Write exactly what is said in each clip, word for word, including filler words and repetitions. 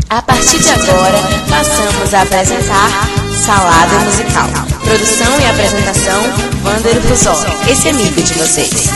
A partir de agora, passamos a apresentar Salada Musical. Produção e apresentação, Wander Rosoli, esse amigo de vocês.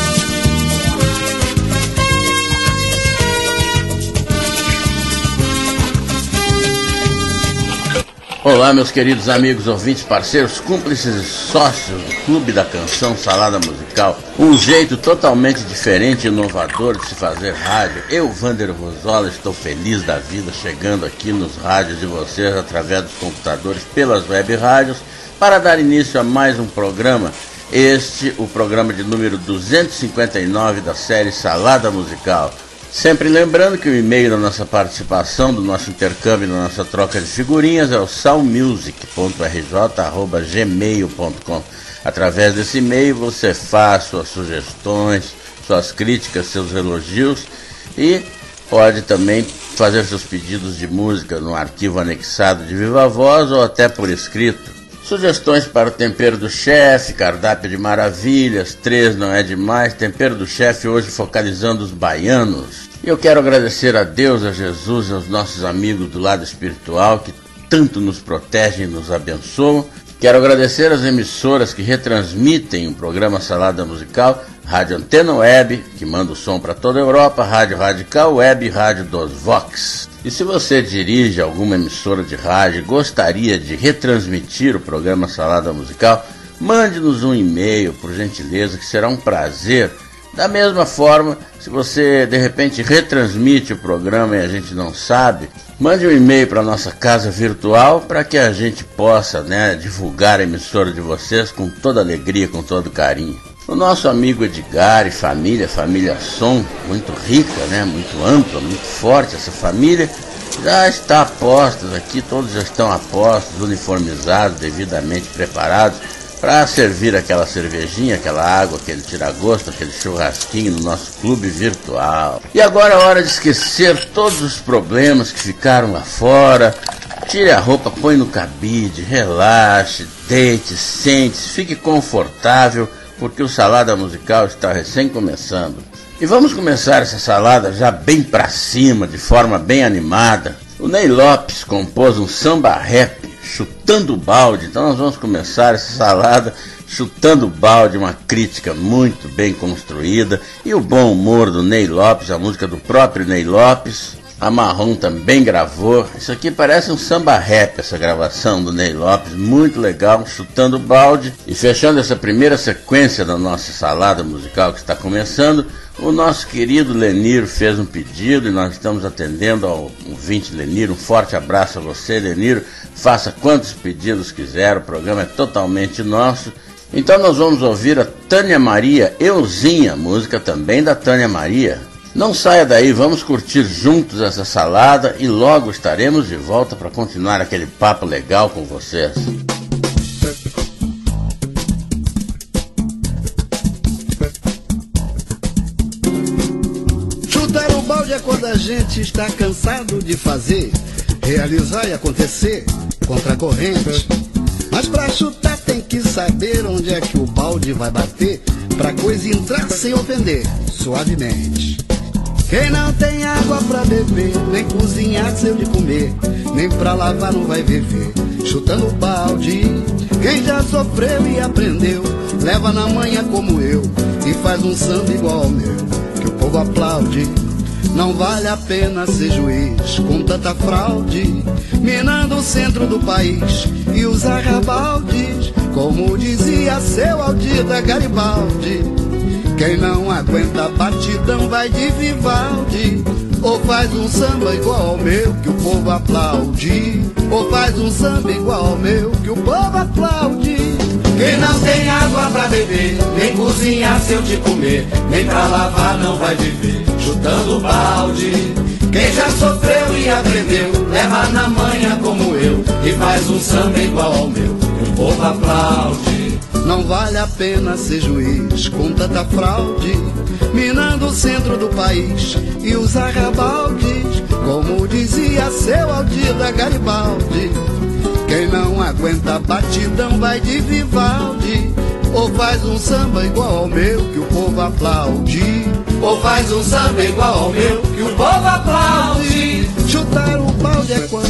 Olá, meus queridos amigos, ouvintes, parceiros, cúmplices e sócios do Clube da Canção Salada Musical. Um jeito totalmente diferente e inovador de se fazer rádio. Eu, Wander Rosoli, estou feliz da vida chegando aqui nos rádios de vocês através dos computadores, pelas web rádios, para dar início a mais um programa. Este, o programa de número duzentos e cinquenta e nove da série Salada Musical. Sempre lembrando que o e-mail da nossa participação, do nosso intercâmbio, da nossa troca de figurinhas é o salmusic ponto r j arroba gmail ponto com. Através desse e-mail você faz suas sugestões, suas críticas, seus elogios e pode também fazer seus pedidos de música no arquivo anexado de viva voz ou até por escrito. Sugestões para o tempero do chefe, cardápio de maravilhas, três não é demais, tempero do chefe hoje focalizando os baianos. E eu quero agradecer a Deus, a Jesus e aos nossos amigos do lado espiritual que tanto nos protegem e nos abençoam. Quero agradecer às emissoras que retransmitem o programa Salada Musical, Rádio Antena Web, que manda o som para toda a Europa, Rádio Radical Web e Rádio dos Vox. E se você dirige alguma emissora de rádio e gostaria de retransmitir o programa Salada Musical, mande-nos um e-mail, por gentileza, que será um prazer. Da mesma forma, se você de repente retransmite o programa e a gente não sabe, mande um e-mail para a nossa casa virtual para que a gente possa, né, divulgar a emissora de vocês com toda alegria, com todo carinho. O nosso amigo Edgar e família, família Som, muito rica, né, muito ampla, muito forte essa família, já está a postos aqui, todos já estão a postos, uniformizados, devidamente preparados para servir aquela cervejinha, aquela água, aquele tiragosto, aquele churrasquinho no nosso clube virtual. E agora é hora de esquecer todos os problemas que ficaram lá fora. Tire a roupa, põe no cabide, relaxe, deite, sente-se, fique confortável, porque o Salada Musical está recém começando. E vamos começar essa salada já bem pra cima, de forma bem animada. O Ney Lopes compôs um samba rap, Chutando o Balde. Então nós vamos começar essa salada chutando o balde, uma crítica muito bem construída. E o bom humor do Ney Lopes, a música do próprio Ney Lopes. A Marrom também gravou. Isso aqui parece um samba rap, essa gravação do Ney Lopes, muito legal, chutando o balde. E fechando essa primeira sequência da nossa salada musical que está começando, o nosso querido Lenir fez um pedido e nós estamos atendendo ao ouvinte Lenir. Um forte abraço a você, Lenir. Faça quantos pedidos quiser, o programa é totalmente nosso. Então nós vamos ouvir a Tânia Maria, Euzinha, música também da Tânia Maria. Não saia daí, vamos curtir juntos essa salada e logo estaremos de volta para continuar aquele papo legal com vocês. Chutar o balde é quando a gente está cansado de fazer, realizar e acontecer contra a corrente. Mas pra chutar tem que saber onde é que o balde vai bater, pra coisa entrar sem ofender, suavemente. Quem não tem água pra beber, nem cozinhar seu de comer, nem pra lavar não vai viver chutando o balde. Quem já sofreu e aprendeu, leva na manha como eu, e faz um samba igual ao meu, que o povo aplaude. Não vale a pena ser juiz com tanta fraude, minando o centro do país e os arrabaldes, como dizia seu Aldir da Garibaldi. Quem não aguenta a batidão vai de Vivaldi, ou faz um samba igual ao meu que o povo aplaude, ou faz um samba igual ao meu que o povo aplaude. Quem não tem água pra beber, nem cozinhar seu de comer, nem pra lavar não vai viver chutando balde. Quem já sofreu e aprendeu, leva na manha como eu, e faz um samba igual ao meu que o povo aplaude. Não vale a pena ser juiz com tanta fraude, minando o centro do país e os arrabaldes, como dizia seu Aldir da Garibaldi. Quem não aguenta a batidão vai de Vivaldi, ou faz um samba igual ao meu que o povo aplaude, ou faz um samba igual ao meu que o povo aplaude. Chutar o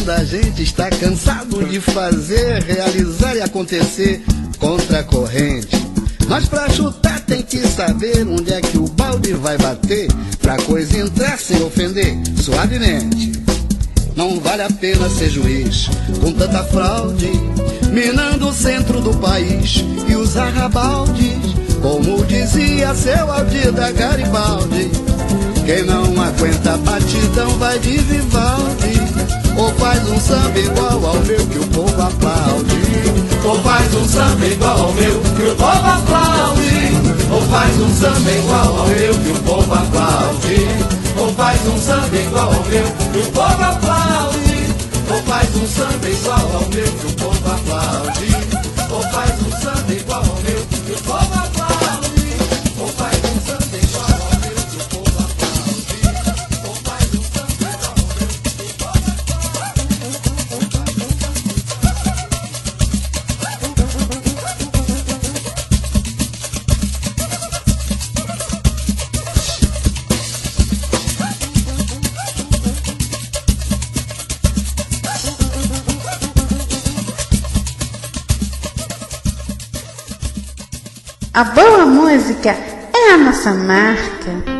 quando a gente está cansado de fazer, realizar e acontecer contra a corrente. Mas pra chutar tem que saber onde é que o balde vai bater, pra coisa entrar sem ofender, suavemente. Não vale a pena ser juiz com tanta fraude, minando o centro do país e os arrabaldes, como dizia seu Aldir da Garibaldi. Quem não aguenta a batidão vai de Vivaldi, ou faz um samba igual ao meu que o povo aplaude. Ou faz um samba igual ao meu que o povo aplaude. Ou faz um samba igual ao meu que o povo aplaude. Ou faz um samba igual ao meu que o povo aplaude. Ou faz um samba igual ao meu que o povo aplaude. Ou faz um samba igual ao meu que o povo aplaude. Ou faz um samba igual ao meu que o povo aplaude. Ou faz um samba igual ao meu que o povo A boa música é a nossa marca.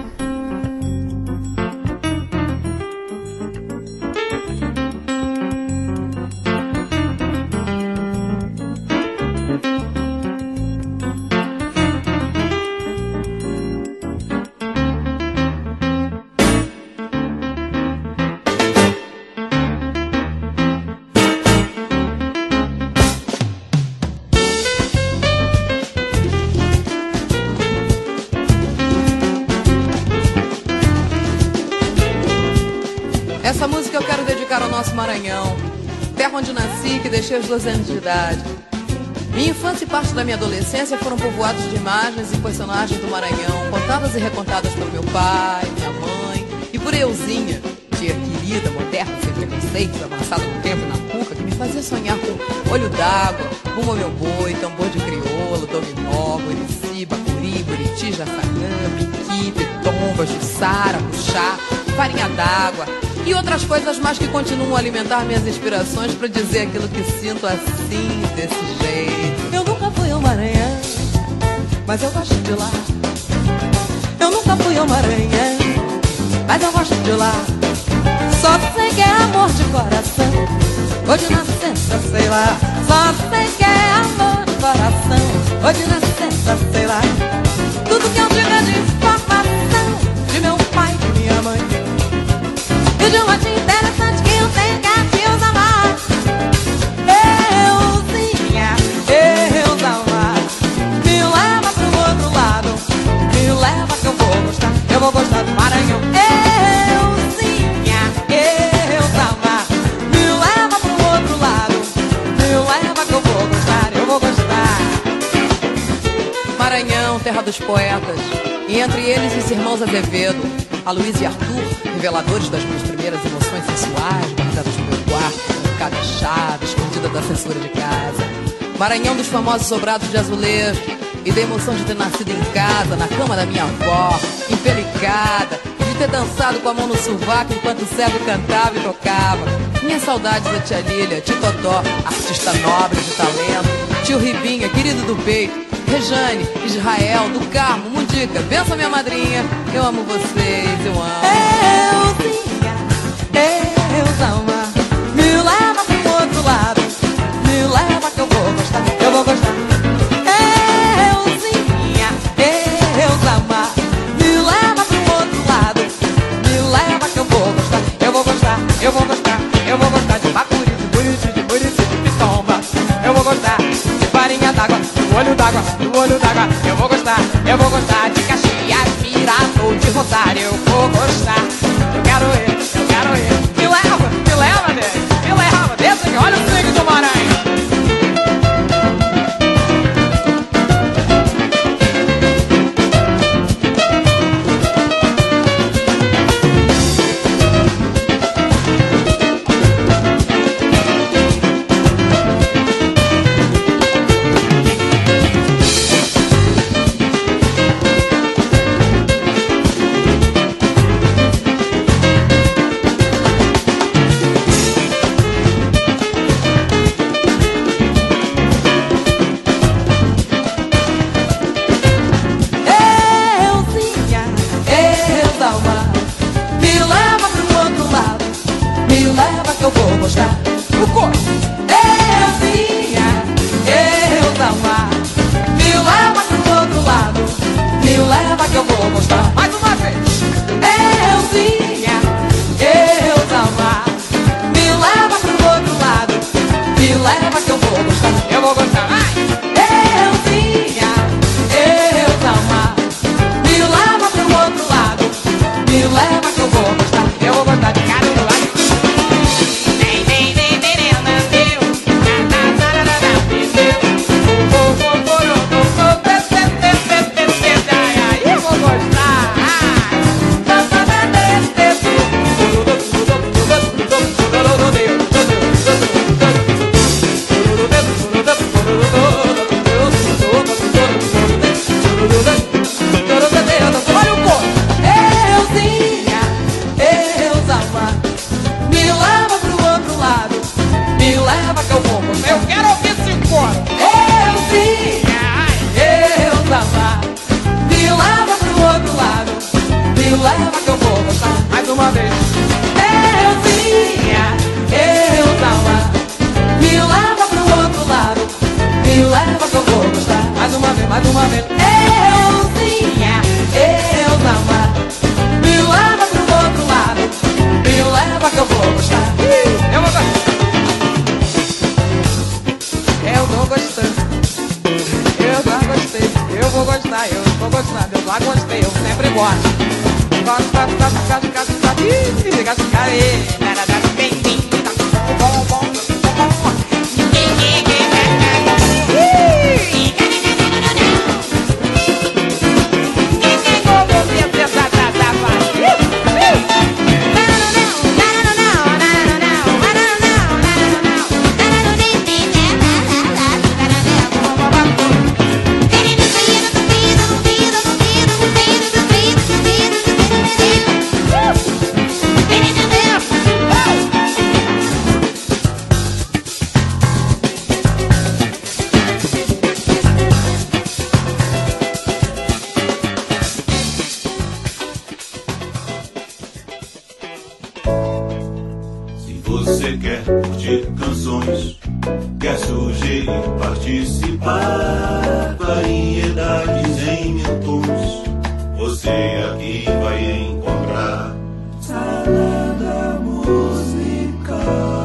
Essa música eu quero dedicar ao nosso Maranhão, terra onde nasci e que deixei os doze anos de idade. Minha infância e parte da minha adolescência foram povoados de imagens e personagens do Maranhão, contadas e recontadas pelo meu pai, minha mãe e por Euzinha, tia querida, moderna, sem preconceitos, avançada no tempo e na cuca, que me fazia sonhar com Olho d'Água, Rumo ao Meu Boi, Tambor de Crioulo, Dominó, Murici, Bacuri, Buriti, Jaçanã, Piqui, Pitomba, Jussara, Puxá, Farinha d'Água e outras coisas mais que continuam a alimentar minhas inspirações para dizer aquilo que sinto assim, desse jeito. Eu nunca fui ao Maranhão, mas eu gosto de lá. Eu nunca fui ao Maranhão, mas eu gosto de lá. Só sei que é amor de coração, hoje nascença, sei lá. Só sei que é amor de coração, hoje nascença, sei lá. Tudo que eu digo de informação de meu pai e de minha mãe, e de uma tia interessante que eu tenho que aqui os amar. Euzinha, Deus amar, me leva pro outro lado, me leva que eu vou gostar, eu vou gostar do Maranhão. Euzinha, Deus amar, me leva pro outro lado, me leva que eu vou gostar, eu vou gostar. Maranhão, terra dos poetas, e entre eles os irmãos Azevedo, Aloysio e Arthur, reveladores das minhas primeiras emoções sensuais, guardadas no meu quarto, trancada a chave, escondida da censura de casa. Maranhão dos famosos sobrados de azulejo e da emoção de ter nascido em casa, na cama da minha avó, empelicada, de ter dançado com a mão no sovaco enquanto o cego cantava e tocava. Minhas saudades da tia Lília, tio Totó, artista nobre de talento, tio Ribinha, querido do peito, Rejane, Israel, do Carmo, Mundica, benção minha madrinha, eu amo vocês, eu amo. Euzinha, Deus ama, me leva pro outro lado, me leva que eu vou gostar, eu vou gostar. Euzinha, Deus ama, me leva pro outro lado, me leva que eu vou gostar, eu vou gostar, eu vou gostar, eu vou gostar de Bacuri, de Buriti, de Murici, de Pitomba, eu vou gostar de farinha d'água, do olho d'água, do olho d'água, eu vou gostar, eu vou gostar de Caxias, Mirador, de Rosário, eu vou gostar, eu quero ir, eu quero ir, eu eu sempre gosto. Gosto, gosto, gosto, gosto, gosto, gosto, ih, gosto, gosto, bem, bem, bom, bom, bom. Você quer curtir canções, quer sugerir, participar, variedades em mil tons, você aqui vai encontrar Salada Musical.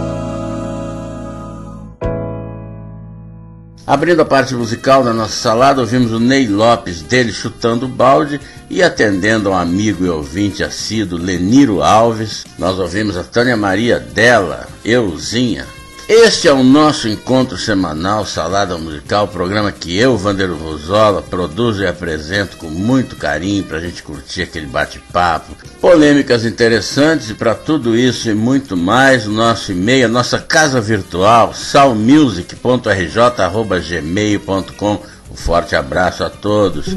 Abrindo a parte musical da nossa salada, ouvimos o Ney Lopes, dele Chutando Balde, e atendendo ao amigo e ouvinte assíduo Leniro Alves, nós ouvimos a Tânia Maria dela, Euzinha. Este é o nosso encontro semanal Salada Musical, programa que eu, Vander Rosola, produzo e apresento com muito carinho para a gente curtir aquele bate-papo, polêmicas interessantes, e para tudo isso e muito mais, o nosso e-mail, a nossa casa virtual, salmusic ponto r j arroba gmail ponto com. Um forte abraço a todos.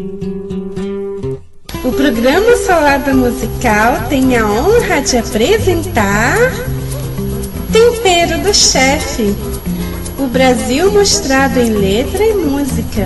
O programa Salada Musical tem a honra de apresentar Tempero do Chefe, o Brasil mostrado em letra e música.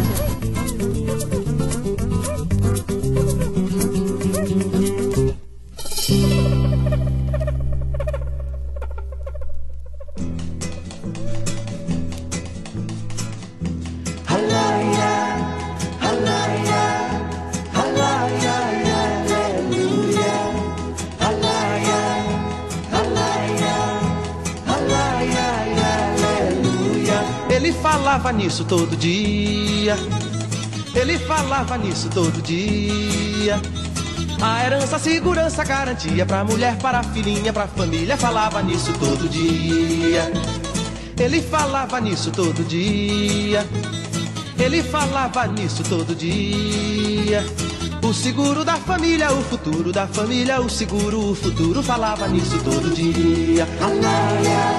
Falava nisso todo dia, ele falava nisso todo dia. A herança, a segurança, a garantia pra mulher, para a filhinha, pra família. Falava nisso todo dia, ele falava nisso todo dia, ele falava nisso todo dia. O seguro da família, o futuro da família, o seguro, o futuro. Falava nisso todo dia. Alaia,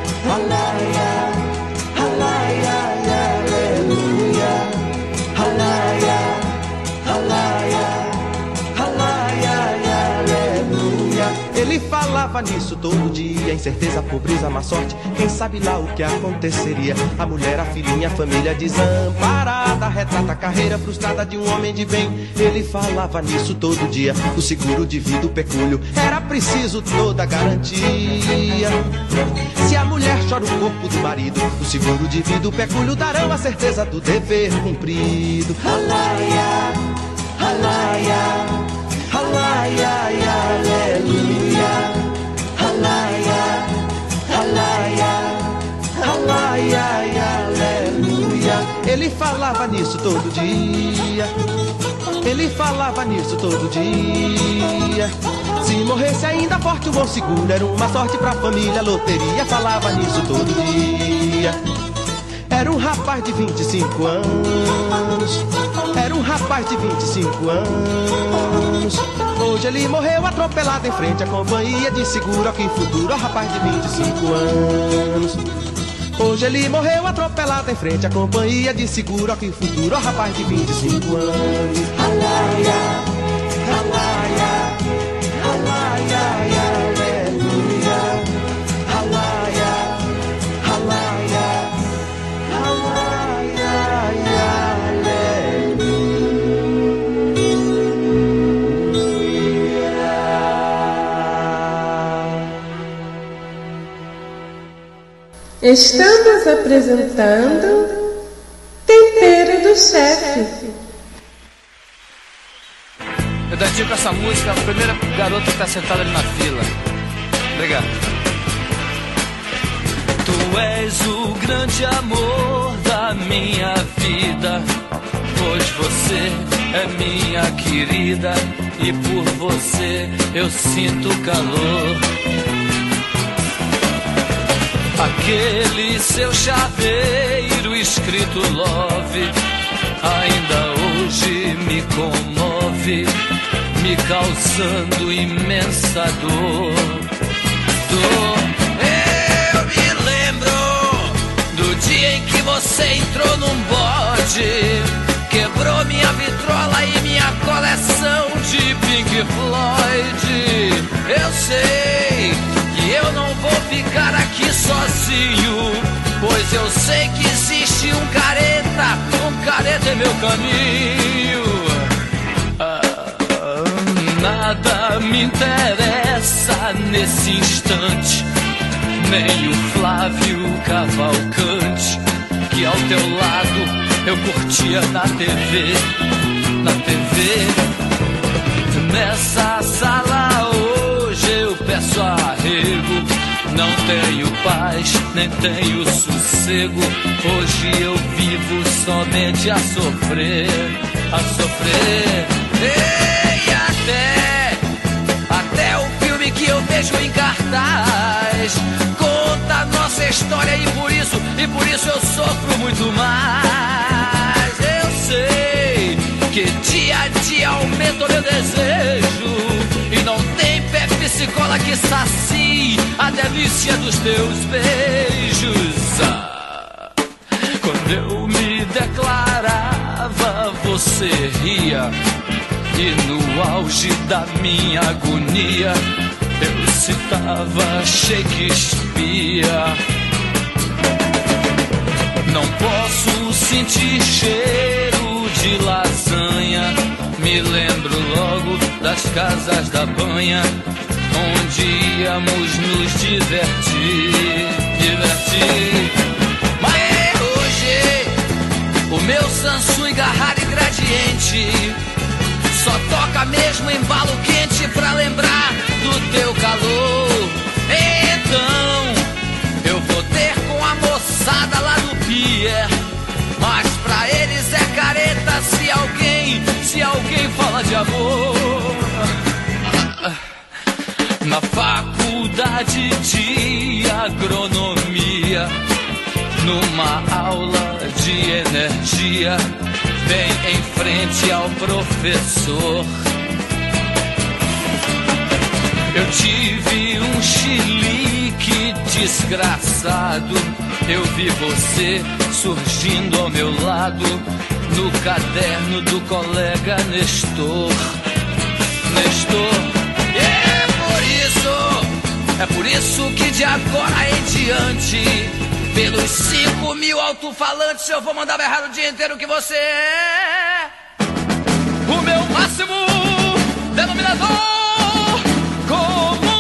alaia, alaia, aleluia, alaia, alaia, alaia, aleluia. Ele falava nisso todo dia, incerteza, pobreza, má sorte, quem sabe lá o que aconteceria. A mulher, a filhinha, a família desamparada, retrata a carreira frustrada de um homem de bem. Ele falava nisso todo dia, o seguro de vida, o pecúlio, era preciso toda garantia. Se a mulher chora o corpo do marido, o seguro de vida, o pecúlio darão a certeza do dever cumprido. Alaia, alaia, alaia, aleluia, alaia, alaia, alaia, aleluia. Ele falava nisso todo dia, ele falava nisso todo dia. Se morresse ainda forte, o bom seguro era uma sorte pra família, loteria. Falava nisso todo dia. Era um rapaz de vinte e cinco anos, era um rapaz de vinte e cinco anos. Hoje ele morreu atropelado em frente à companhia de seguro. Ó, que futuro, ó, rapaz de vinte e cinco anos. Hoje ele morreu atropelado em frente à companhia de seguro. Ó, que futuro, ó, rapaz de vinte e cinco anos. Alaia, alaia, alaia, aleluia, alaia, alaia, alaia, aleluia. Estamos apresentando Tempero do Chefe. Eu dedico essa música à primeira garota que está sentada ali na fila. Obrigado. Tu és o grande amor da minha vida. pois você é minha querida e por você eu sinto calor. Aquele seu chaveiro escrito love ainda hoje me comove, me causando imensa dor. Dor. Eu me lembro do dia em que você entrou num bode, quebrou minha vitrola e minha coleção de Pink Floyd. Eu sei que eu não vou ficar aqui sozinho, pois eu sei que existe um careta, um careta em meu caminho. Ah, nada me interessa nesse instante, nem o Flávio Cavalcante, que ao teu lado eu curtia na T V, na T V. Nessa sala hoje eu peço arrego, não tenho paz, nem tenho sossego. Hoje eu vivo somente a sofrer, a sofrer. E até, até o filme que eu vejo em cartaz conta a nossa história e por isso, e por isso eu sofro muito mais. Eu sei que dia a dia aumenta o meu desejo e não tem Pepsi Cola que sacie a delícia dos teus beijos. Ah, quando eu me declarava, você ria, e no auge da minha agonia eu citava Shakespeare. Não posso sentir cheiro de lasanha, me lembro logo das casas da banha, onde íamos nos divertir, divertir. Mas hoje o meu Samsung Garrari Gradiente só toca mesmo embalo quente pra lembrar do teu calor. Então eu vou ter com a moçada lá do pier, mas pra eles é careta se alguém, se alguém fala de amor. Na faculdade de agronomia, numa aula de energia, bem em frente ao professor, eu tive um chilique desgraçado. Eu vi você surgindo ao meu lado no caderno do colega Nestor. Nestor. E é por isso, é por isso que de agora em diante, pelos cinco mil alto-falantes eu vou mandar berrar o dia inteiro que você é o meu máximo denominador comum.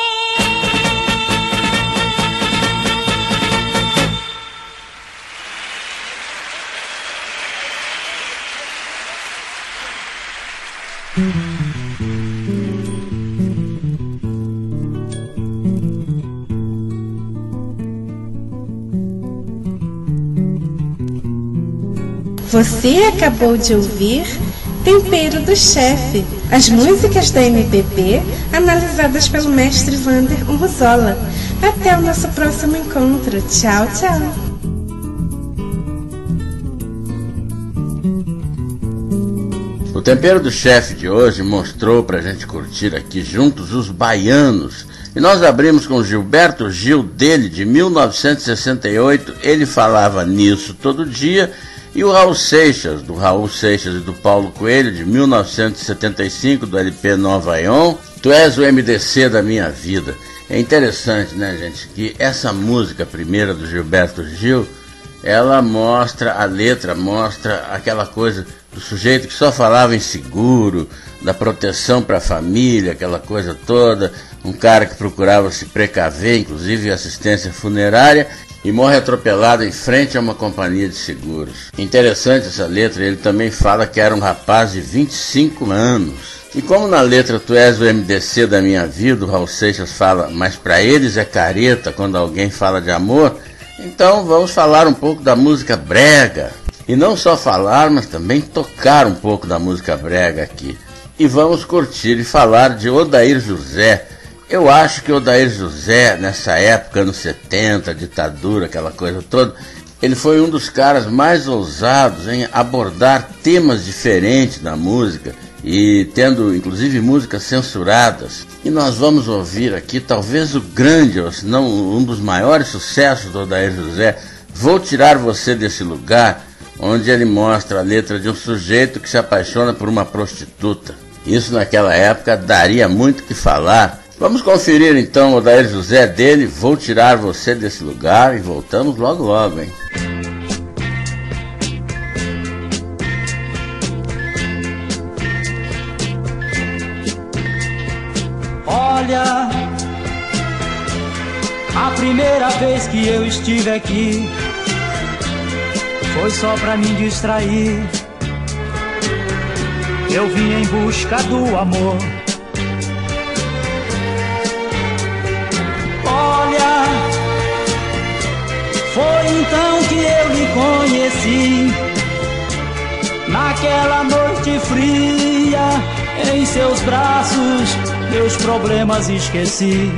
Você acabou de ouvir Tempero do Chefe, as músicas da M P B analisadas pelo mestre Vander Urzola. Até o nosso próximo encontro. Tchau, tchau. O Tempero do Chefe de hoje mostrou pra gente curtir aqui juntos os baianos. E nós abrimos com Gilberto Gil, dele, de mil novecentos e sessenta e oito, Ele Falava Nisso Todo Dia. E o Raul Seixas, do Raul Seixas e do Paulo Coelho, de mil novecentos e setenta e cinco, do L P Nova Ion, Tu És o M D C da Minha Vida. É interessante, né, gente, que essa música primeira do Gilberto Gil, ela mostra, a letra mostra aquela coisa do sujeito que só falava em seguro, da proteção para a família, aquela coisa toda, um cara que procurava se precaver, inclusive assistência funerária, e morre atropelado em frente a uma companhia de seguros. Interessante essa letra, ele também fala que era um rapaz de vinte e cinco anos. E como na letra Tu És o M D C da Minha Vida, o Raul Seixas fala, mas pra eles é careta quando alguém fala de amor, então vamos falar um pouco da música brega. E não só falar, mas também tocar um pouco da música brega aqui. E vamos curtir e falar de Odair José. Eu acho que Odair José, nessa época, anos setenta, ditadura, aquela coisa toda, ele foi um dos caras mais ousados em abordar temas diferentes da música e tendo, inclusive, músicas censuradas. E nós vamos ouvir aqui, talvez o grande, ou se não um dos maiores sucessos do Odair José, Vou Tirar Você Desse Lugar, onde ele mostra a letra de um sujeito que se apaixona por uma prostituta. Isso naquela época daria muito o que falar. Vamos conferir então o Odair José dele, Vou Tirar Você Desse Lugar, e voltamos logo logo, hein? Olha, a primeira vez que eu estive aqui foi só pra me distrair. Eu vim em busca do amor. Olha, foi então que eu lhe conheci, naquela noite fria, em seus braços meus problemas esqueci.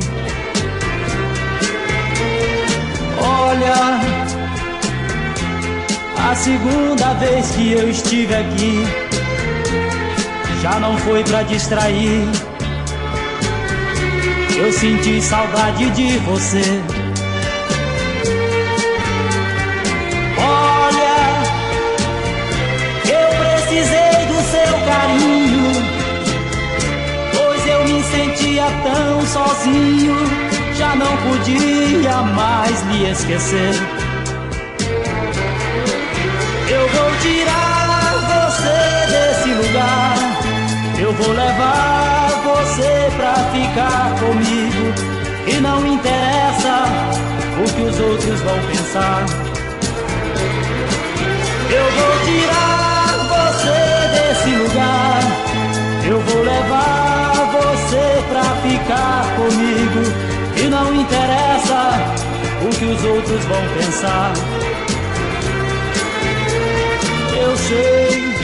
Olha, a segunda vez que eu estive aqui já não foi pra distrair. Eu senti saudade de você. Olha, eu precisei do seu carinho, pois eu me sentia tão sozinho, já não podia mais lhe esquecer. Eu vou tirar você desse lugar, eu vou levar você pra ficar comigo, e não interessa o que os outros vão pensar. Eu vou tirar você desse lugar, eu vou levar você pra ficar comigo, e não interessa o que os outros vão pensar. Eu sei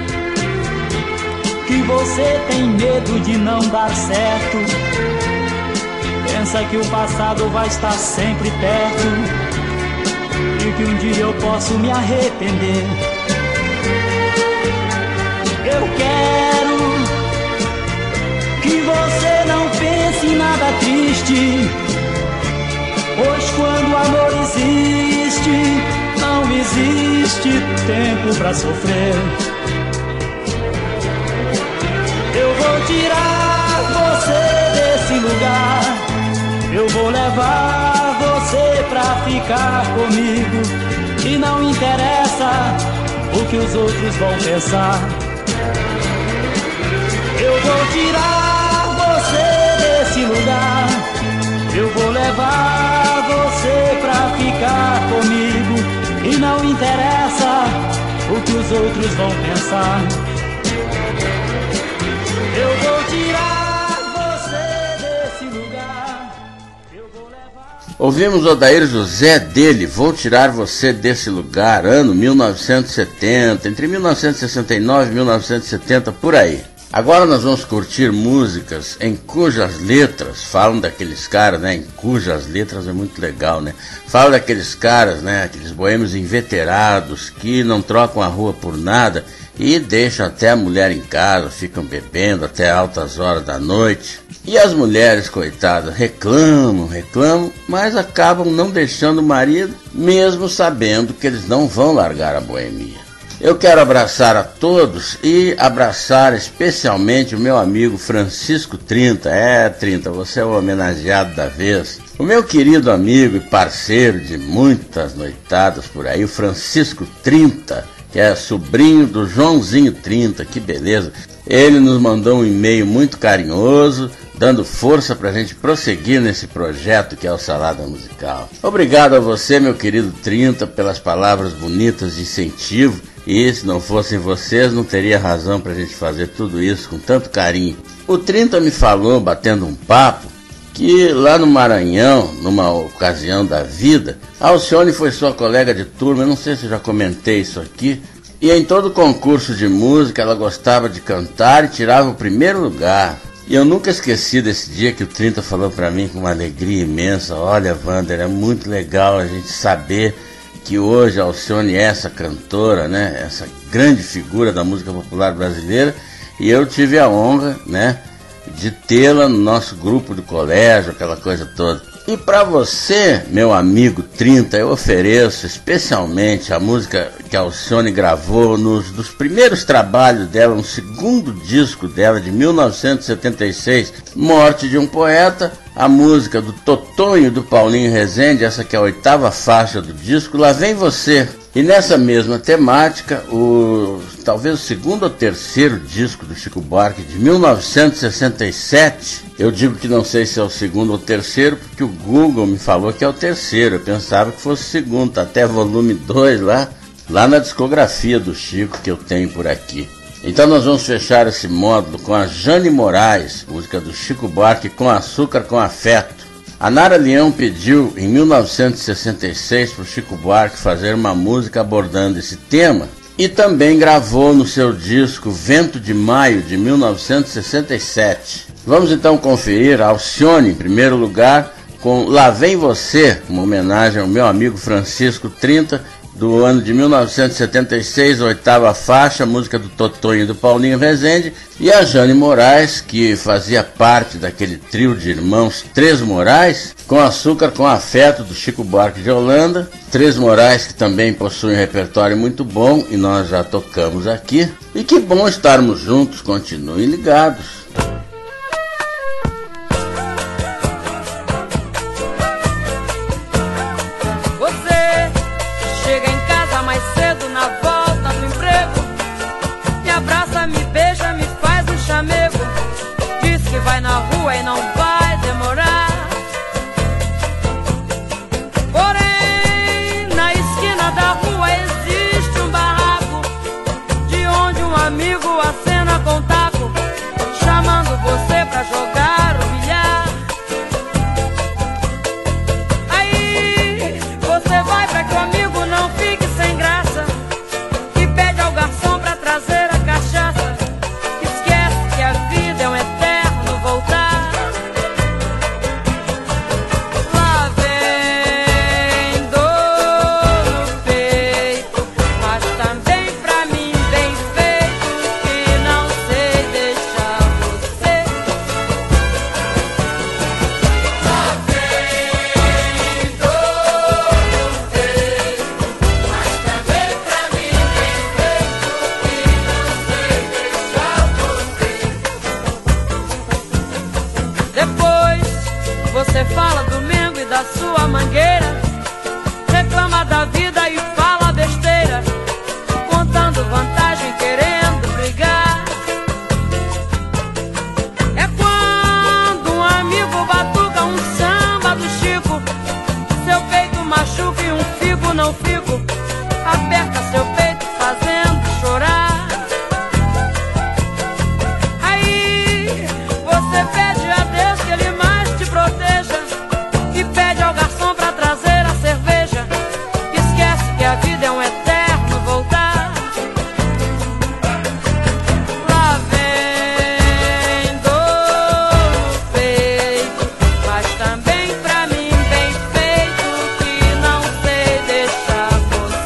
que você tem medo de não dar certo, pensa que o passado vai estar sempre perto, e que um dia eu posso me arrepender. Eu quero que você não pense em nada triste, pois quando o amor existe, não existe tempo pra sofrer. Eu vou tirar você desse lugar, eu vou levar você pra ficar comigo, e não interessa o que os outros vão pensar. Eu vou tirar você desse lugar, eu vou levar você pra ficar comigo, e não interessa o que os outros vão pensar. Eu vou tirar você desse lugar, eu vou levar... Ouvimos Odair José dele, Vou Tirar Você Desse Lugar, ano mil novecentos e setenta, entre mil novecentos e sessenta e nove e mil novecentos e setenta, por aí. Agora nós vamos curtir músicas em cujas letras falam daqueles caras, né? Em cujas letras é muito legal, né? Falam daqueles caras, né? Aqueles boêmios inveterados que não trocam a rua por nada e deixam até a mulher em casa, ficam bebendo até altas horas da noite. E as mulheres, coitadas, reclamam, reclamam, mas acabam não deixando o marido, mesmo sabendo que eles não vão largar a boemia. Eu quero abraçar a todos e abraçar especialmente o meu amigo Francisco Trinta. É, Trinta, você é o homenageado da vez. O meu querido amigo e parceiro de muitas noitadas por aí, o Francisco Trinta, que é sobrinho do Joãozinho Trinta, que beleza. Ele nos mandou um e-mail muito carinhoso, dando força para a gente prosseguir nesse projeto que é o Salada Musical. Obrigado a você, meu querido Trinta, pelas palavras bonitas de incentivo. E se não fossem vocês, não teria razão para a gente fazer tudo isso com tanto carinho. O Trinta me falou, batendo um papo, que lá no Maranhão, numa ocasião da vida, a Alcione foi sua colega de turma, eu não sei se eu já comentei isso aqui, e em todo concurso de música ela gostava de cantar e tirava o primeiro lugar. E eu nunca esqueci desse dia que o trinta falou pra mim com uma alegria imensa: olha, Wander, é muito legal a gente saber que hoje a Alcione é essa cantora, né, essa grande figura da música popular brasileira, e eu tive a honra, né, de tê-la no nosso grupo do colégio, aquela coisa toda. E para você, meu amigo trinta, eu ofereço especialmente a música que a Alcione gravou nos dos primeiros trabalhos dela, no segundo disco dela, de mil novecentos e setenta e seis, Morte de um Poeta, a música do Totonho do Paulinho Rezende, essa que é a oitava faixa do disco, Lá Vem Você. E nessa mesma temática, o, talvez o segundo ou terceiro disco do Chico Buarque, de mil novecentos e sessenta e sete, eu digo que não sei se é o segundo ou terceiro, porque o Google me falou que é o terceiro, eu pensava que fosse o segundo, tá até volume dois lá, lá na discografia do Chico que eu tenho por aqui. Então nós vamos fechar esse módulo com a Jane Moraes, música do Chico Buarque, Com Açúcar, Com Afeto. A Nara Leão pediu em mil novecentos e sessenta e seis para o Chico Buarque fazer uma música abordando esse tema e também gravou no seu disco Vento de Maio, de mil novecentos e sessenta e sete. Vamos então conferir a Alcione em primeiro lugar com Lá Vem Você, uma homenagem ao meu amigo Francisco trinta, do ano de mil novecentos e setenta e seis, oitava faixa, música do Totonho e do Paulinho Rezende, e a Jane Moraes, que fazia parte daquele trio de irmãos Três Moraes, Com Açúcar, Com Afeto, do Chico Buarque de Holanda. Três Moraes que também possuem um repertório muito bom, e nós já tocamos aqui. E que bom estarmos juntos, continuem ligados. Vai na rua e não vai demorar. Porém, na esquina da rua existe um barraco, de onde um amigo acena com taco, chamando você pra jogar o bilhar. Aí você vai pra que o amigo não fique sem graça, e pede ao garçom pra trazer a cachaça. Esquece que a vida é um eterno voltar. Lá vem dor no peito, mas também pra mim bem feito, que não sei deixar você. Lá vem dor no peito, mas também pra mim bem feito, que não sei deixar você. Depois você fala do Mengo e da sua mangueira, reclama da vida e fala besteira, contando vantagem, querendo brigar. É quando um amigo batuca um samba do Chico, seu peito machuca e um figo não fico, aperta seu peito fazendo chorar. Aí você pede a Deus que ele mais te proteja, e pede ao garçom pra trazer a cerveja. Esquece que a vida é um eterno voltar. Lá vem dor no peito, mas também pra mim bem feito, que não sei deixar você.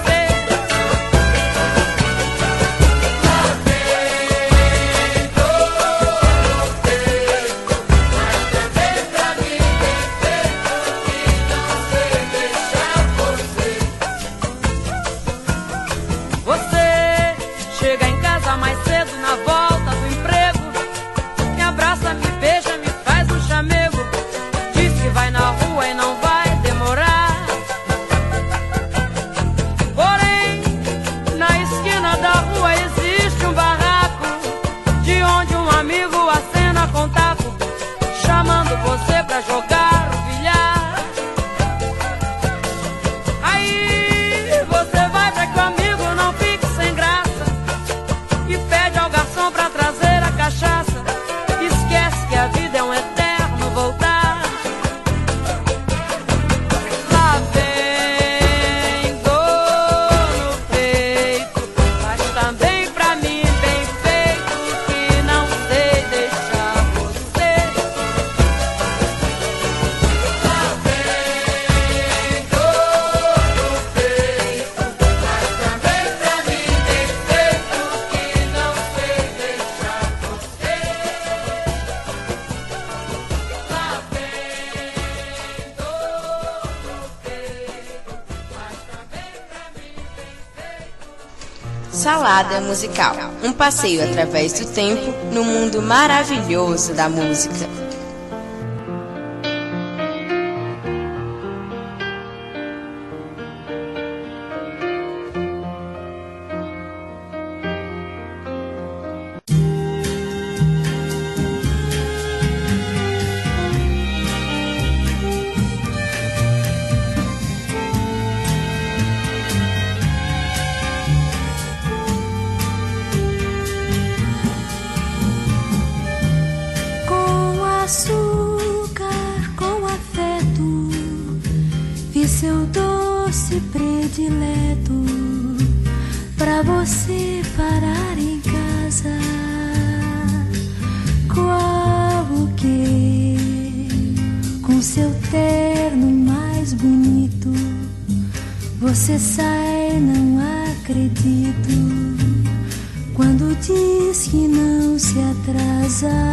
Salada Musical, um passeio através do tempo no mundo maravilhoso da música. Seu doce predileto pra você parar em casa. Qual o que? Com seu terno mais bonito, você sai, não acredito, quando diz que não se atrasa.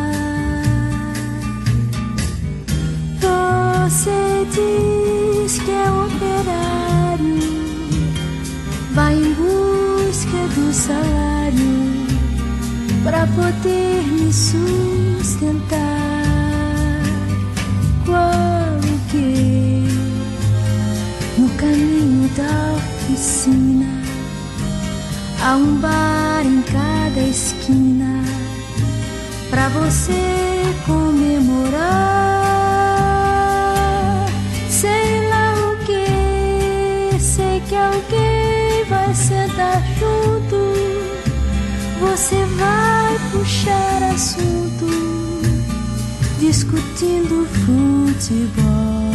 Você diz que é operário, vai em busca do salário pra poder me sustentar. Qual o que? No caminho da oficina há um bar em cada esquina pra você comemorar. Sei lá o que, sei que alguém vai sentar junto, você vai puxar assunto, discutindo futebol.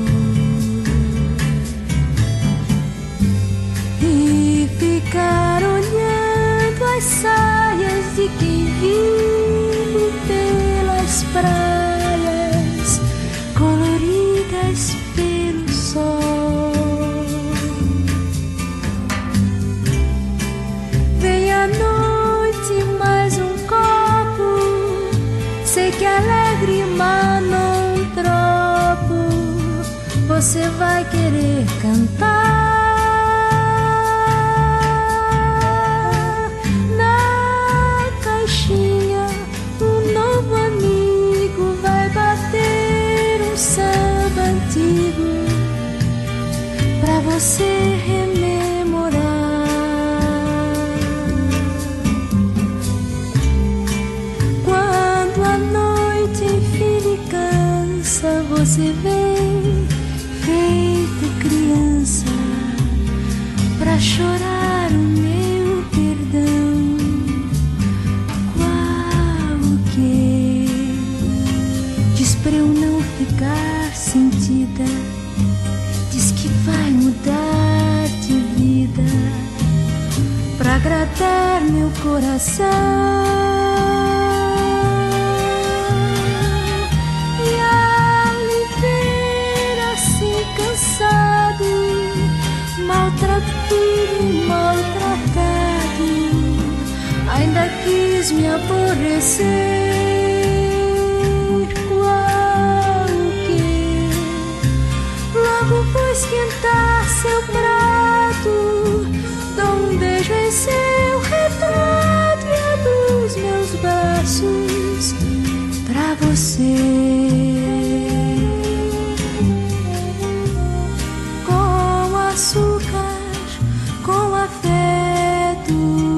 E ficar olhando as saias de quem vive pelas praias coloridas pelo sol. Vem à noite mais um copo, sei que é alegre, mas não tropo, você vai querer cantar. Na caixinha um novo amigo vai bater um samba antigo pra você rememorar. Quando a noite enfim cansa, você vem feito criança pra chorar o meu perdão. Qual o que? Diz pra eu não ficar sentida, diz que vai mudar de vida pra agradar meu coração. E ao lhe ver assim cansado, maltratado e maltratado, ainda quis me aborrecer. Qual o que? Logo vou esquentar seu prato, dou um beijo em seu retrato e abro os meus braços pra você. Com açúcar, com afeto.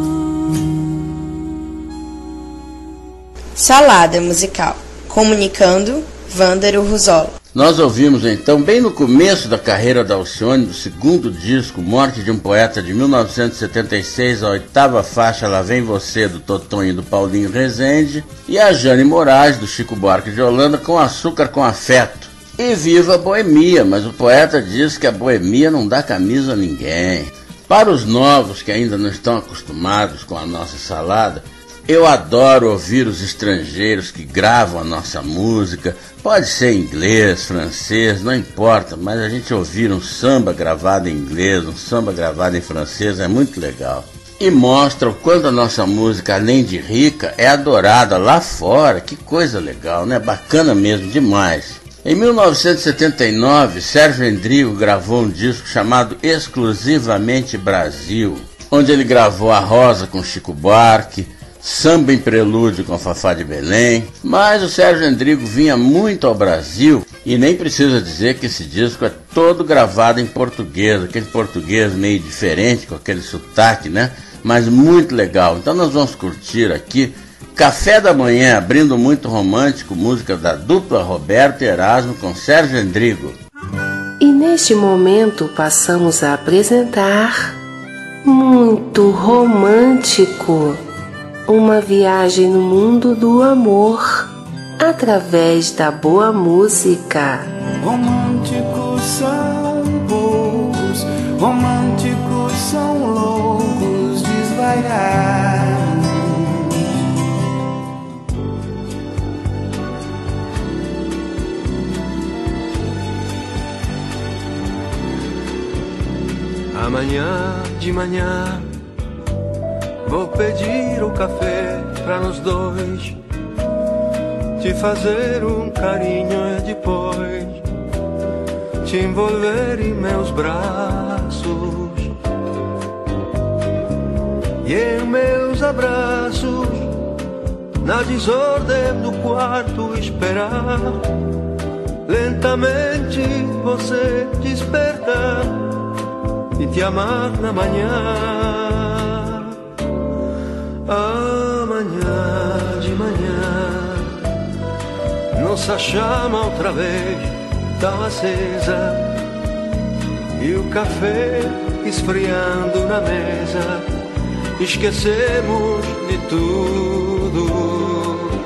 Salada Musical, comunicando Vândaro Ruzola. Nós ouvimos então, bem no começo da carreira da Alcione, do segundo disco, Morte de um Poeta, de mil novecentos e setenta e seis, a oitava faixa, Lá Vem Você, do Totonho e do Paulinho Rezende, e a Jane Moraes, do Chico Buarque de Holanda, com Açúcar com Afeto. E Viva a Boemia, mas o poeta diz que a boemia não dá camisa a ninguém. Para os novos que ainda não estão acostumados com a nossa salada, eu adoro ouvir os estrangeiros que gravam a nossa música, pode ser inglês, francês, não importa, mas a gente ouvir um samba gravado em inglês, um samba gravado em francês é muito legal. E mostra o quanto a nossa música, além de rica, é adorada lá fora, que coisa legal, né? Bacana mesmo, demais. Em mil novecentos e setenta e nove, Sérgio Endrigo gravou um disco chamado Exclusivamente Brasil, onde ele gravou A Rosa com Chico Buarque, Samba em Prelúdio com Fafá de Belém. Mas o Sérgio Endrigo vinha muito ao Brasil e nem precisa dizer que esse disco é todo gravado em português, aquele português meio diferente, com aquele sotaque, né? Mas muito legal. Então nós vamos curtir aqui Café da Manhã, abrindo muito romântico, música da dupla Roberto e Erasmo com Sérgio Endrigo. E neste momento passamos a apresentar Muito Romântico, uma viagem no mundo do amor através da boa música. Românticos são poucos, românticos são loucos, desvairados. Amanhã de manhã vou pedir o café pra nós dois, te fazer um carinho e depois te envolver em meus braços. E em meus abraços, na desordem do quarto esperar, lentamente você despertar e te amar na manhã. Amanhã de manhã nossa chama outra vez tão acesa e o café esfriando na mesa, esquecemos de tudo,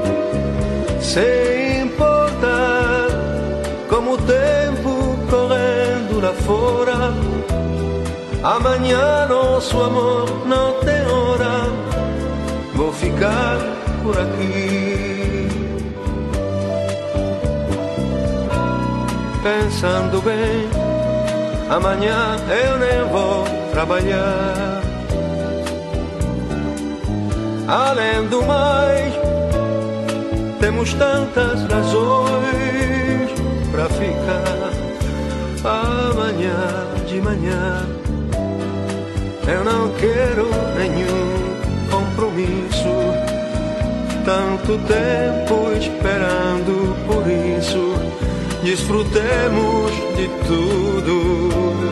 sem importar como o tempo correndo lá fora. Amanhã nosso amor não tem hora, vou ficar por aqui, pensando bem, amanhã eu nem vou trabalhar. Além do mais, temos tantas razões pra ficar. Amanhã de manhã eu não quero nenhum compromisso, tanto tempo esperando por isso. Desfrutemos de tudo.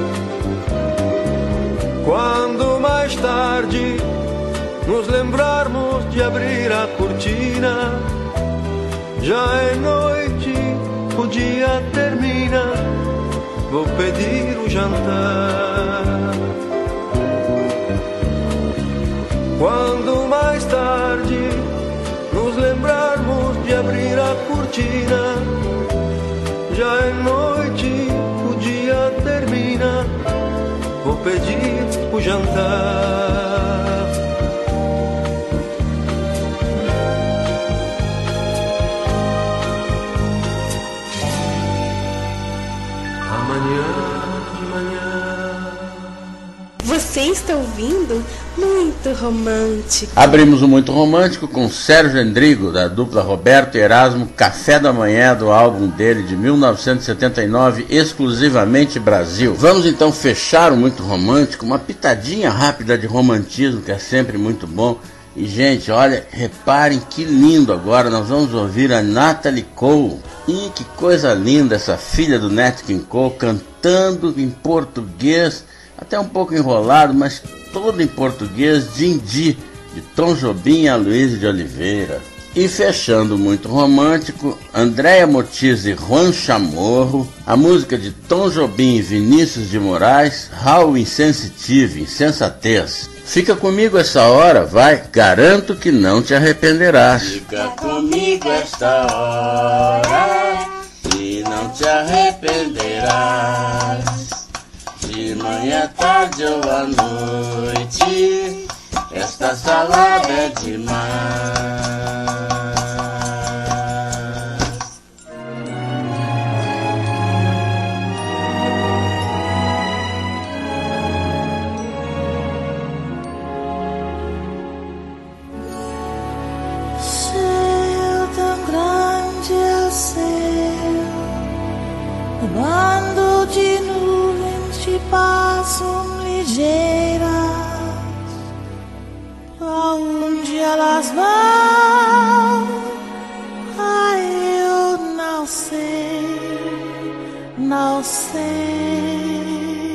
Quando mais tarde nos lembrarmos de abrir a cortina, já é noite, o dia termina, vou pedir o jantar. Quando mais tarde nos lembrarmos de abrir a cortina, já é noite, o dia termina, vou pedir o jantar. Amanhã de manhã. Você está ouvindo Muito Romântico. Abrimos o Muito Romântico com Sérgio Endrigo, da dupla Roberto e Erasmo, Café da Manhã, do álbum dele de mil novecentos e setenta e nove, exclusivamente Brasil. Vamos então fechar o Muito Romântico, uma pitadinha rápida de romantismo, que é sempre muito bom. E gente, olha, reparem que lindo agora, nós vamos ouvir a Natalie Cole. E que coisa linda essa filha do Nat King Cole, cantando em português, até um pouco enrolado, mas todo em português, Dindi, de Tom Jobim e Aloysio de Oliveira. E fechando Muito Romântico, Andréa Motiz e Juan Chamorro, a música de Tom Jobim e Vinícius de Moraes, How Insensitive, Insensatez. Fica comigo essa hora, vai, garanto que não te arrependerás. Fica comigo esta hora e não te arrependerás. De manhã, tarde ou à noite, esta salada é demais. Céu tão grande é o céu, um bando de nuvens te passam ligeiras. Aonde elas vão? Ai, eu não sei, não sei.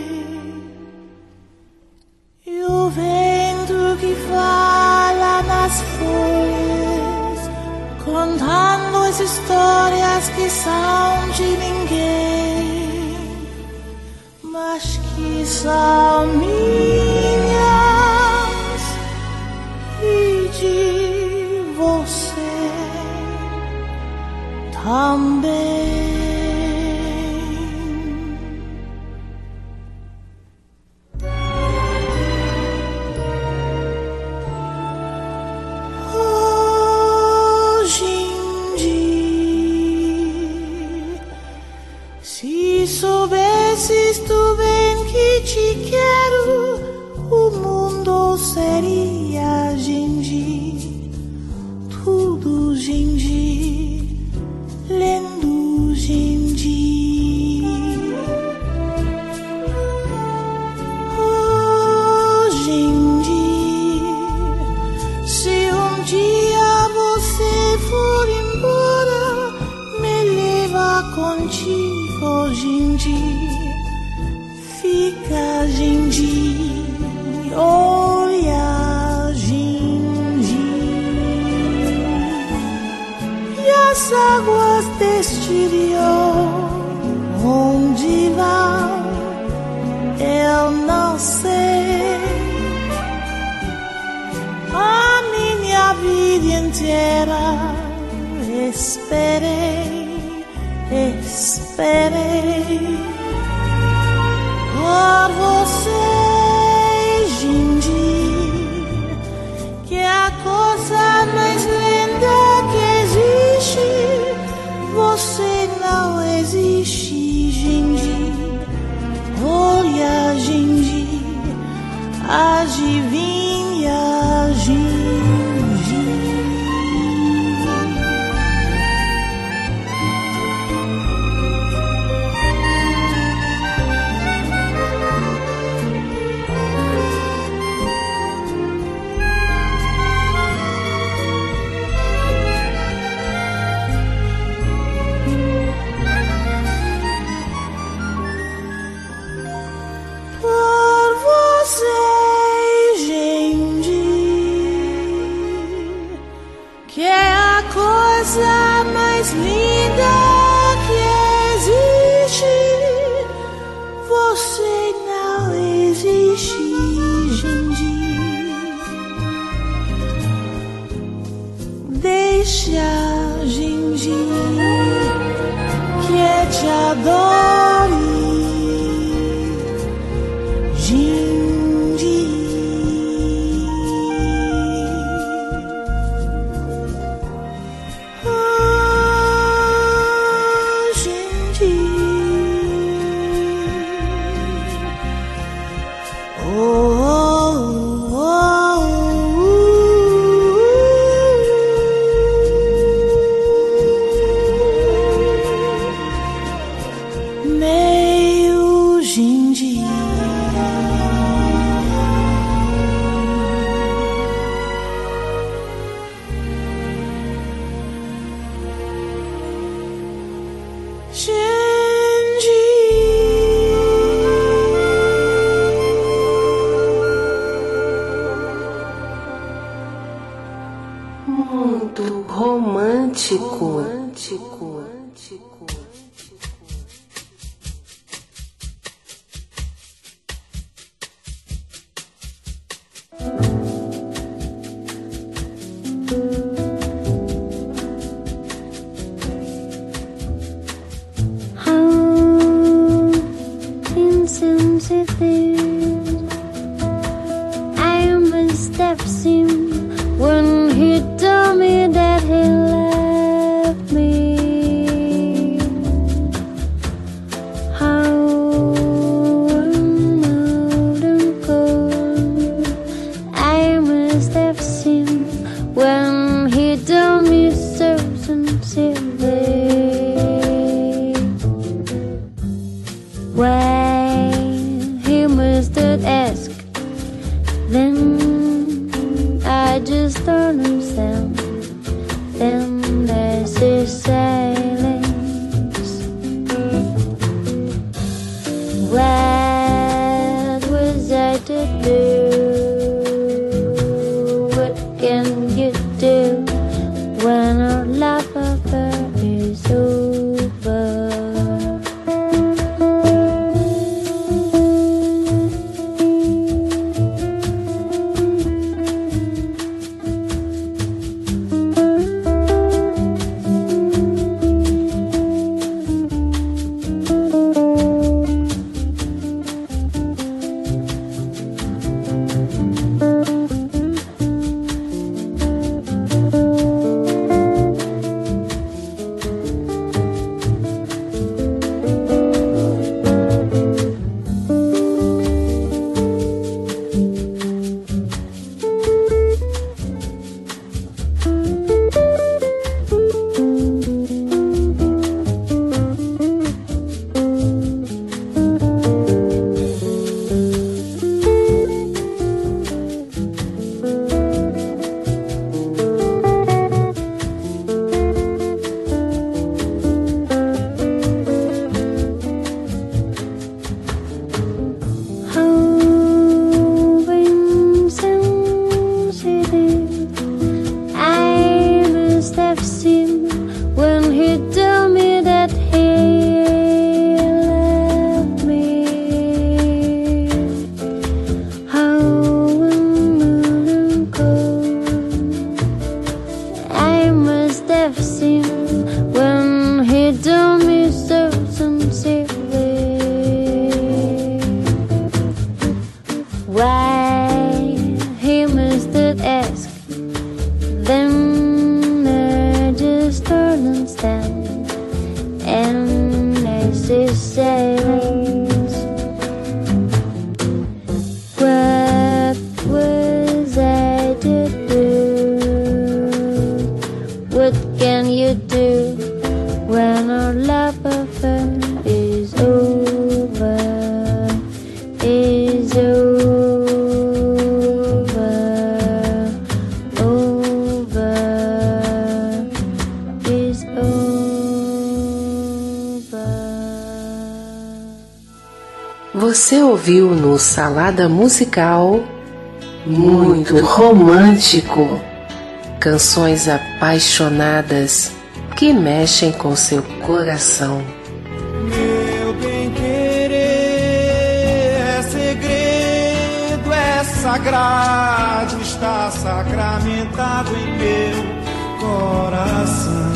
E o vento que fala nas folhas, contando as histórias que são de ninguém, mas que são minhas e de você também. Soubesses tu bem que te quero, o mundo seria Genji, tudo Genji, lendo Genji. Oh Genji, se um dia você for embora, me leva contigo. Oh, Genji, fica Genji, olha Genji. E as águas deste rio, onde vão, eu não sei. A minha vida inteira esperei, esperei por você, Genji, que é a coisa mais linda que existe. Você não existe, Genji. Olha, Genji, adivinha, Genji. A mais linda que existe, você não existe, Genji. Deixa, Genji, que te adore, Genji. Muito romântico. romântico. When he told me that he left me, how old and cold I must have seemed when he told me so sincerely. Why he must have asked, then I distorted sound. Then there's this silence. What was I to do? What can you do when our love affair is over? Você ouviu no Salada Musical Muito Romântico, canções apaixonadas que mexem com seu coração. Meu bem-querer é segredo, é sagrado, está sacramentado em meu coração.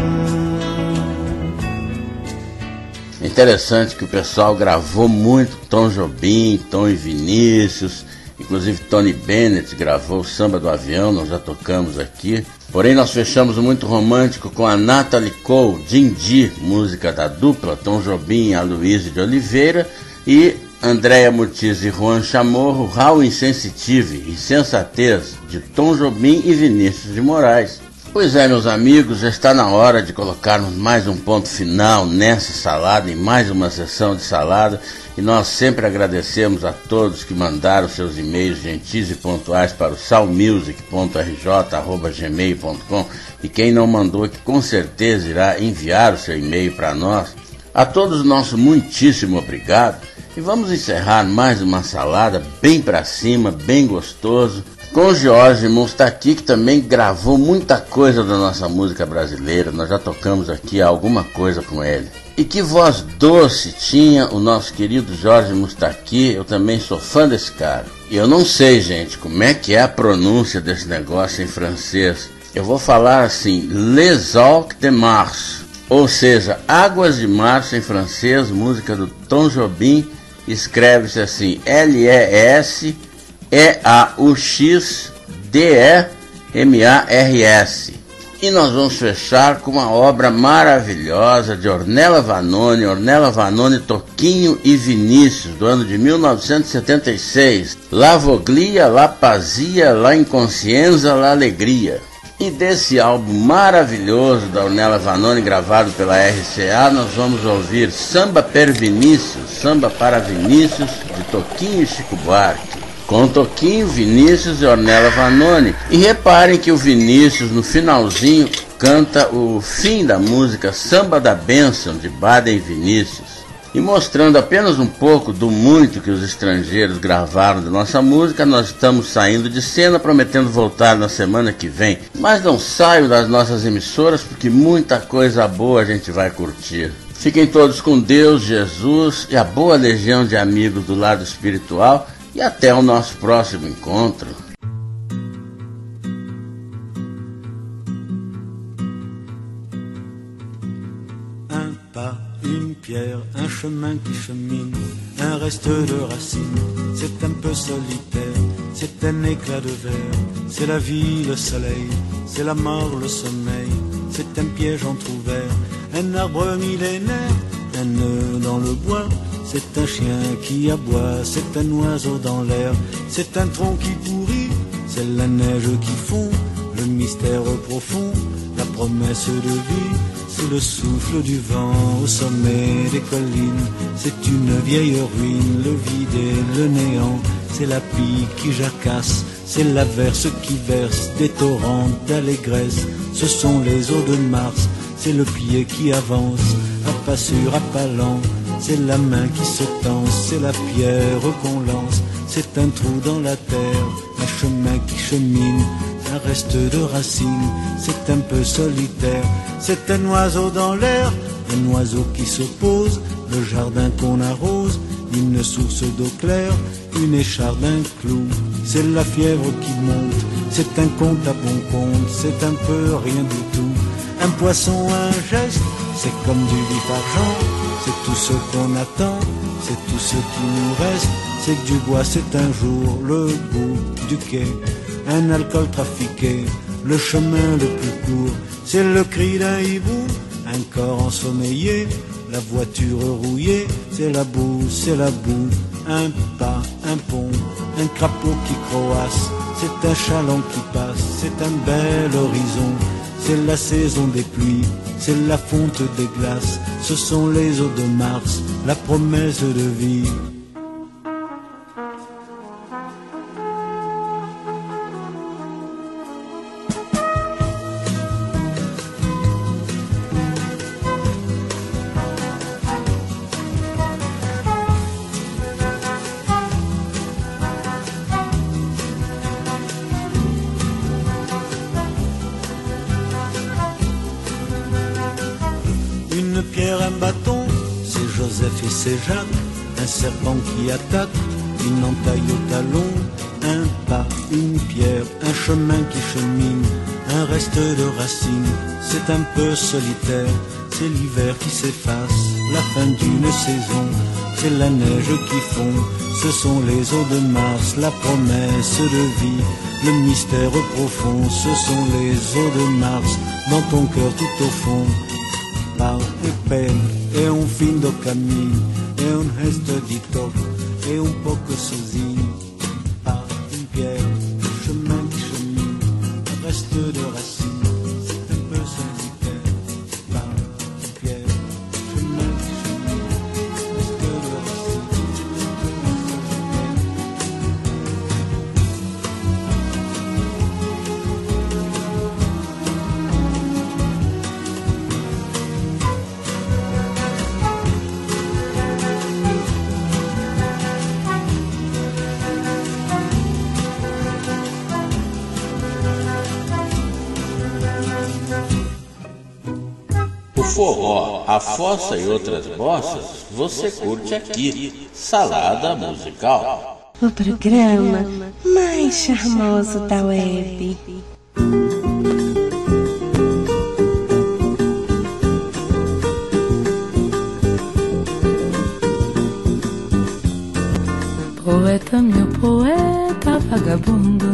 Interessante que o pessoal gravou muito Tom Jobim, Tom e Vinícius, inclusive Tony Bennett gravou o Samba do Avião, nós já tocamos aqui. Porém nós fechamos o Muito Romântico com a Natalie Cole, Dindi, música da dupla Tom Jobim e Aloysio de Oliveira, e Andréa Murtiz e Juan Chamorro, How Insensitive, Insensatez, de Tom Jobim e Vinícius de Moraes. Pois é, meus amigos, já está na hora de colocarmos mais um ponto final nessa salada, em mais uma sessão de salada, e nós sempre agradecemos a todos que mandaram seus e-mails gentis e pontuais para o salmusic ponto r j arroba gmail ponto com, e quem não mandou, que com certeza irá enviar o seu e-mail para nós. A todos nosso muitíssimo obrigado, e vamos encerrar mais uma salada bem para cima, bem gostoso, com o Jorge Moustaki, que também gravou muita coisa da nossa música brasileira. Nós já tocamos aqui alguma coisa com ele. E que voz doce tinha o nosso querido Jorge Moustaki. Eu também sou fã desse cara. E eu não sei, gente, como é que é a pronúncia desse negócio em francês. Eu vou falar assim, Les Eaux de Mars, ou seja, Águas de Março em francês, música do Tom Jobim. Escreve-se assim, L E S E A U X D E M A R S. E nós vamos fechar com uma obra maravilhosa de Ornella Vanoni, Ornella Vanoni, Toquinho e Vinícius, do ano de mil novecentos e setenta e seis. La Voglia, La Pazia, La Inconscienza, La Alegria. E desse álbum maravilhoso da Ornella Vanoni, gravado pela R C A, nós vamos ouvir Samba per Vinícius, Samba para Vinícius, de Toquinho e Chico Buarque. com Toquinho, Vinícius e Ornella Vanoni. E reparem que o Vinícius, no finalzinho, canta o fim da música Samba da Bênção, de Baden Vinícius. E mostrando apenas um pouco do muito que os estrangeiros gravaram de nossa música, nós estamos saindo de cena, prometendo voltar na semana que vem. Mas não saiam das nossas emissoras, porque muita coisa boa a gente vai curtir. Fiquem todos com Deus, Jesus e a boa legião de amigos do lado espiritual, e até o nosso próximo encontro. Une pierre, un chemin qui chemine, un reste de racines, c'est un peu solitaire, c'est un éclat de verre, c'est la vie, le soleil, c'est la mort, le sommeil, c'est un piège entrouvert, un arbre millénaire, un nœud dans le bois, c'est un chien qui aboie, c'est un oiseau dans l'air, c'est un tronc qui pourrit, c'est la neige qui fond, le mystère profond, la promesse de vie. C'est le souffle du vent au sommet des collines. C'est une vieille ruine, le vide et le néant. C'est la pluie qui jacasse, c'est l'averse qui verse des torrents d'allégresse. Ce sont les eaux de Mars, c'est le pied qui avance, à pas sûr, à pas lent. C'est la main qui se tense, c'est la pierre qu'on lance. C'est un trou dans la terre, un chemin qui chemine, un reste de racines, c'est un peu solitaire. C'est un oiseau dans l'air, un oiseau qui se pose, le jardin qu'on arrose, une source d'eau claire, une écharde, un clou. C'est la fièvre qui monte, c'est un conte à bon compte, c'est un peu rien du tout. Un poisson, un geste, c'est comme du vif argent, c'est tout ce qu'on attend, c'est tout ce qui nous reste. C'est que du bois, c'est un jour le bout du quai, un alcool trafiqué, le chemin le plus court, c'est le cri d'un hibou, un corps ensommeillé, la voiture rouillée, c'est la boue, c'est la boue, un pas, un pont, un crapaud qui croasse, c'est un chaland qui passe, c'est un bel horizon, c'est la saison des pluies, c'est la fonte des glaces, ce sont les eaux de Mars, la promesse de vie. C'est Jacques, un serpent qui attaque, une entaille au talon, un pas, une pierre, un chemin qui chemine, un reste de racines, c'est un peu solitaire, c'est l'hiver qui s'efface, la fin d'une saison, c'est la neige qui fond, ce sont les eaux de Mars, la promesse de vie, le mystère profond, ce sont les eaux de Mars, dans ton cœur tout au fond. Pau e pele, é um fim do caminho, é um resto de toco, é um pouco sozinho. Pau, une pierre, un chemin qui chemine, un reste de racines, c'est un peu solitaire. Pau, une pierre, un chemin qui chemine, un reste de racines, Forró, a fossa e outras bossas, você curte aqui, Salada Musical. O programa mais charmoso da web. Poeta, meu poeta vagabundo,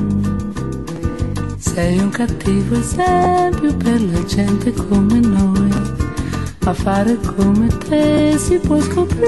sei un cattivo esempio per la gente come noi. A fare come te si può scoprire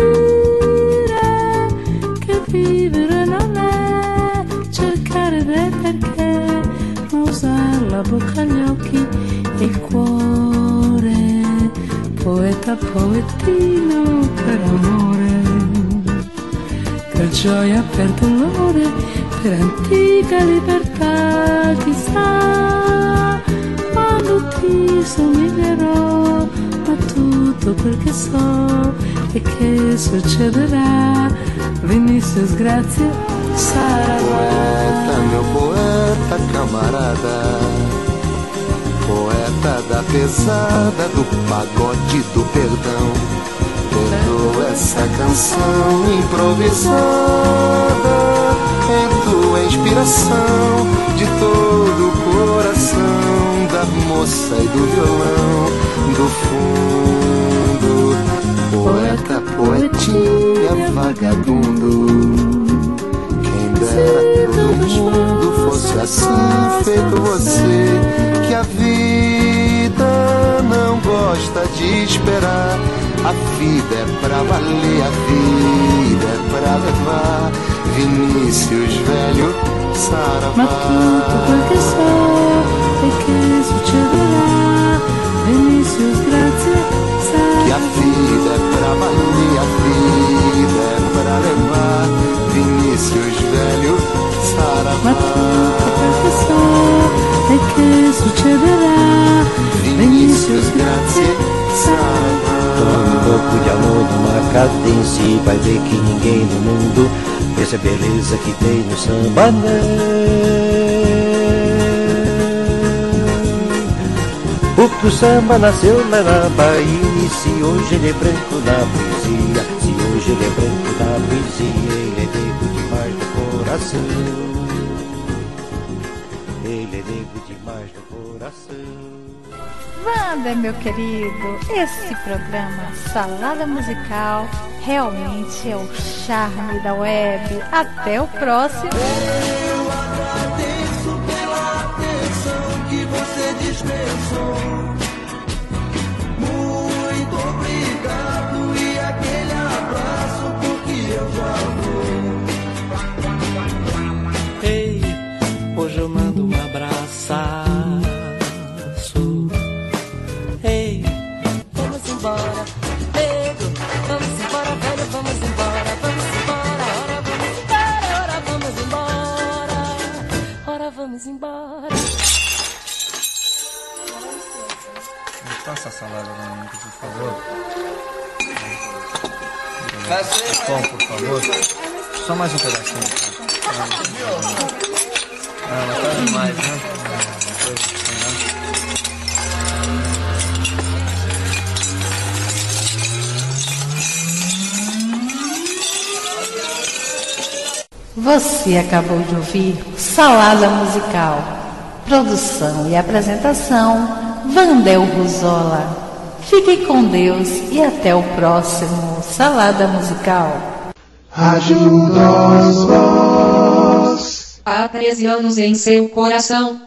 che vivere non è cercare del perché, ma usare la bocca, gli occhi e il cuore. Poeta, poetino per amore, per gioia, per dolore, per antica libertà, chissà quando ti somiglierò, ma tutto quel che so e che succederà. Vinícius, grazie, Saravá. Poeta, meu poeta, camarada, poeta da pesada, do pagode, do perdão. Perdoa essa canção improvisada, é tua inspiração de todo o coração, da moça e do violão, do fundo. Poeta, poetinha, vagabundo, quem dera todo mundo fosse assim, feito você, que a vida não gosta de esperar. A vida é pra valer, a vida é pra levar. Vinícius, velho, Saravá. Ma tutto quel che so e che succederà. Vinícius, grazie, Saravá. Que a vida é pra valer, a vida é pra levar. Vinícius, velho, Saravá. Ma tutto quel che so e che succederà. Vinícius, grazie, Saravá. Tome um pouco de amor numa cadência e vai ver que ninguém no mundo vê a beleza que tem no samba, não. Porque o samba nasceu lá na Bahia, e se hoje ele é branco na poesia, se hoje ele é branco na poesia, ele é negro demais no coração. Ele é negro demais no coração. Wander, meu querido, esse programa Salada Musical realmente é o charme da web. Até o próximo. Eu agradeço pela atenção que você dispensou. Muito obrigado e aquele abraço porque eu já vou. Ei, hoje eu mando um abraço. Ei, vamos embora, nego, vamos embora, velho, vamos embora, vamos embora, ora vamos embora, ora vamos embora, ora vamos embora. Me passa a salada pra mim, por favor. Bom, por favor. Só mais um pedacinho. Ah, mas tá demais, né? Você acabou de ouvir Salada Musical. Produção e apresentação, Vandel Ruzola. Fiquem com Deus e até o próximo Salada Musical. Rádio Nós Voz. Há treze anos em seu coração.